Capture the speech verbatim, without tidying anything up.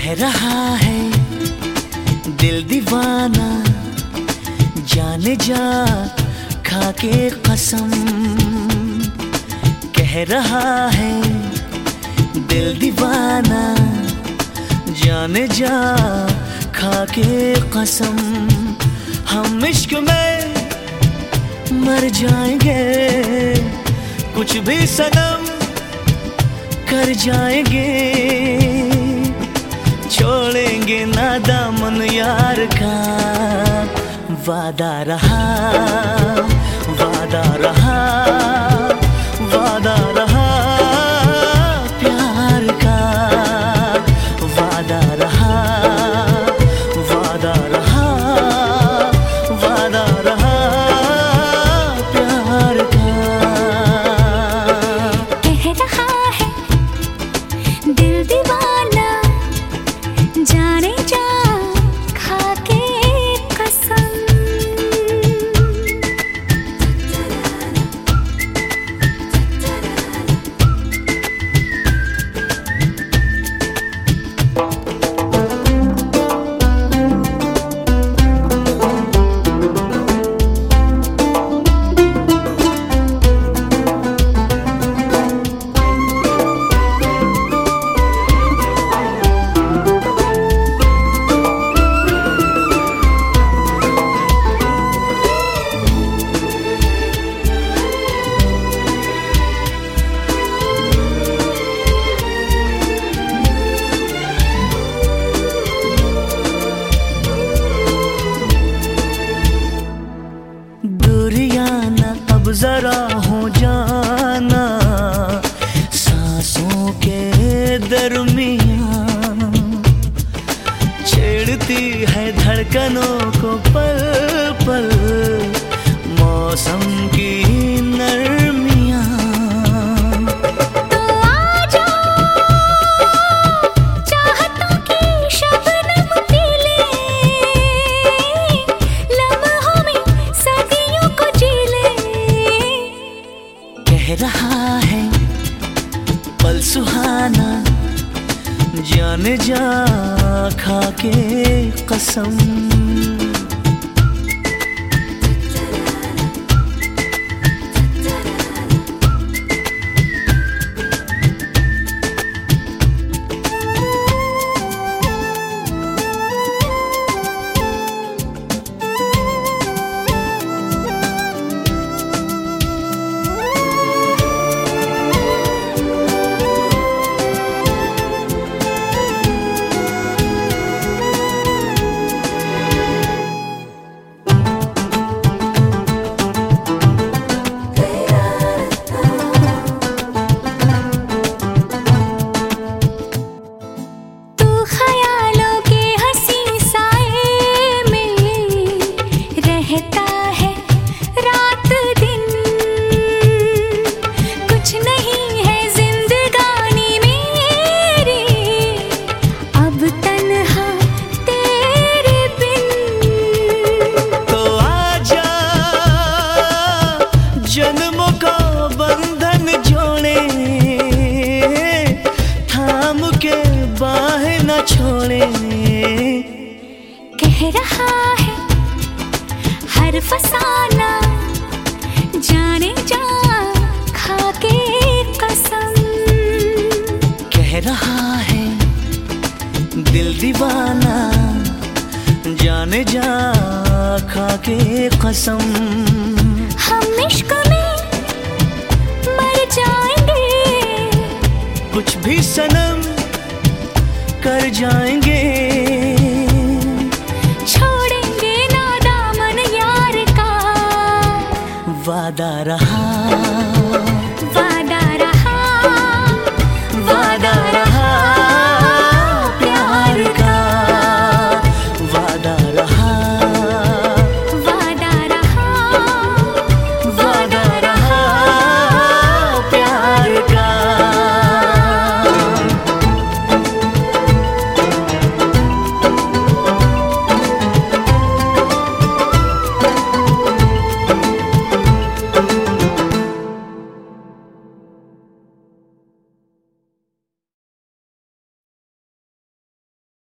कह रहा है दिल दीवाना, जाने जा खा के कसम। कह रहा है दिल दीवाना, जाने जा खा के कसम। हम इश्क में मर जाएंगे, कुछ भी सनम कर जाएंगे। छोड़ेंगे ना दामन यार का, वादा रहा वादा रहा वादा रहा प्यार का। वादा रहा वादा रहा वादा रहा प्यार का। कह रहा है दिल दीवाना, जाने जा खा के कसम। अब जरा हो जाना सांसों के दरमियां, छेड़ती है धड़कनों को पल पल मौसम की नरमियां। तो आजा चाहतों की शबनम पी ले, लम्हों में सदियों को जी ले। कह रहा है पल सुहाना, जाने जा खा के कसम। जन्मों का बंधन जोड़े, थाम के बाहें न छोड़े। कह रहा है हर फसाना, जाने जा खा के कसम। कह रहा है दिल दीवाना, जाने जा खा के कसम। हम इश्क में मर जाएंगे, कुछ भी सनम कर जाएंगे। छोड़ेंगे ना दामन यार का, वादा रहा